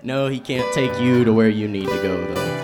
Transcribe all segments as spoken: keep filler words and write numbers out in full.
No, he can't take you to where you need to go, though.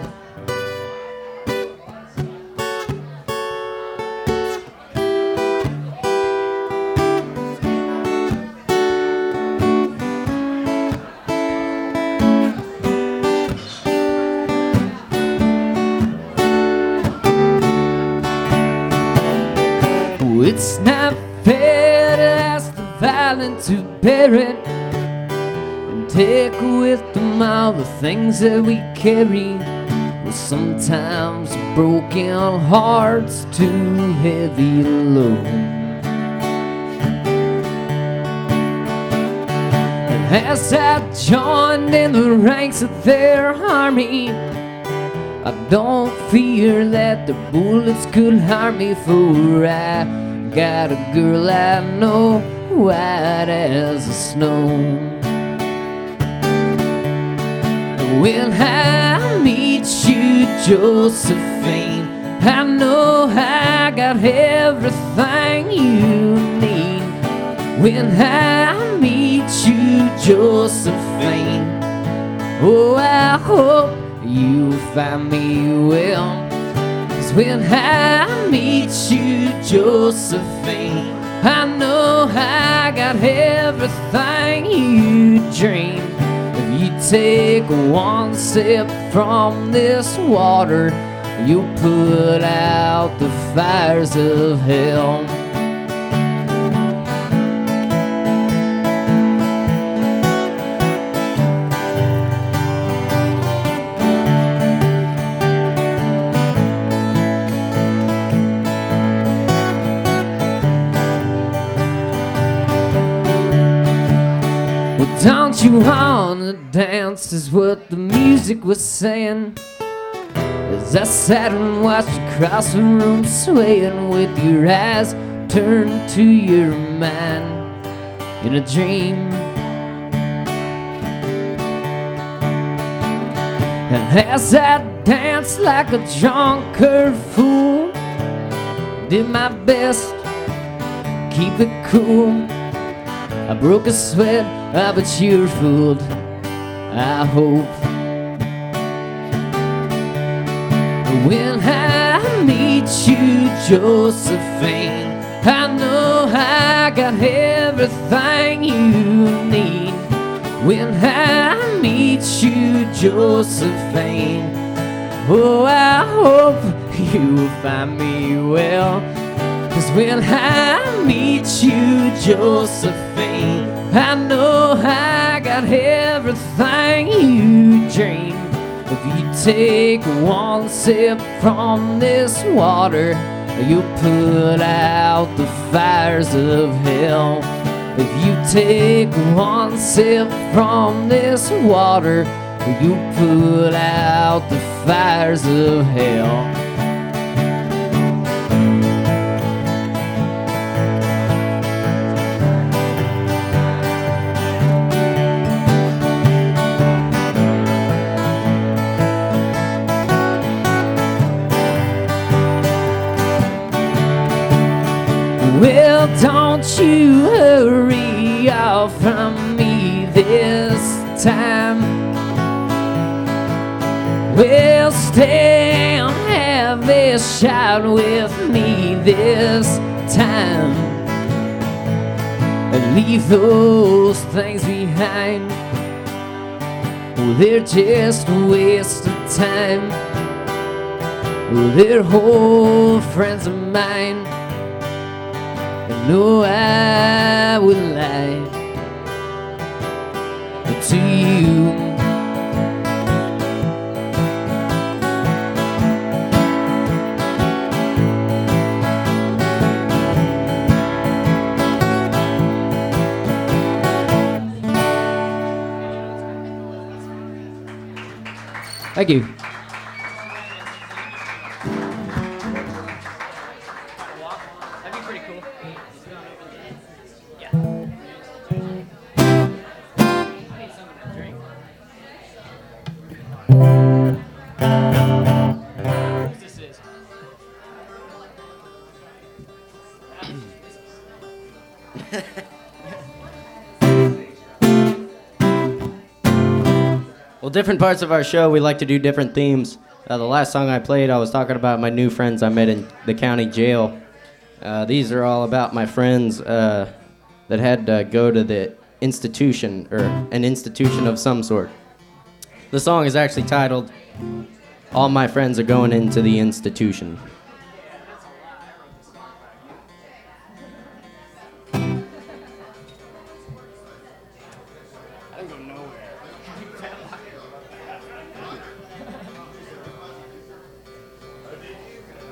It's not fair to ask the violent to bear it and take with them all the things that we carry. Well, sometimes a broken heart's too heavy to load. And as I joined in the ranks of their army, I don't fear that the bullets could harm me, for I got a girl I know, white as the snow. When I meet you, Josephine, I know I got everything you need. When I meet you, Josephine, oh, I hope you find me well. 'Cause when I meet you, Josephine, I know I got everything you dream. If you take one sip from this water, you'll put out the fires of hell. Don't you wanna dance, is what the music was saying, as I sat and watched you cross the room, swaying with your eyes turned to your mind in a dream. And as I danced like a drunkard fool, did my best, keep it cool. I broke a sweat, ah, but you're fooled, I hope. When I meet you, Josephine, I know I got everything you need. When I meet you, Josephine, oh, I hope you find me well. 'Cause when I meet you, Josephine, I know I got everything you dream. If you take one sip from this water, you'll put out the fires of hell. If you take one sip from this water, you'll put out the fires of hell. Well, don't you hurry off from me this time. Well, stay and have a shot with me this time, and leave those things behind. Oh, they're just a waste of time. Oh, they're old friends of mine. No, I wouldn't lie to you. Thank you. Well, different parts of our show, we like to do different themes. Uh, the last song I played, I was talking about my new friends I met in the county jail. Uh, these are all about my friends uh, that had to go to the institution, or an institution of some sort. The song is actually titled, All My Friends Are Going Into the Institution. I didn't go nowhere.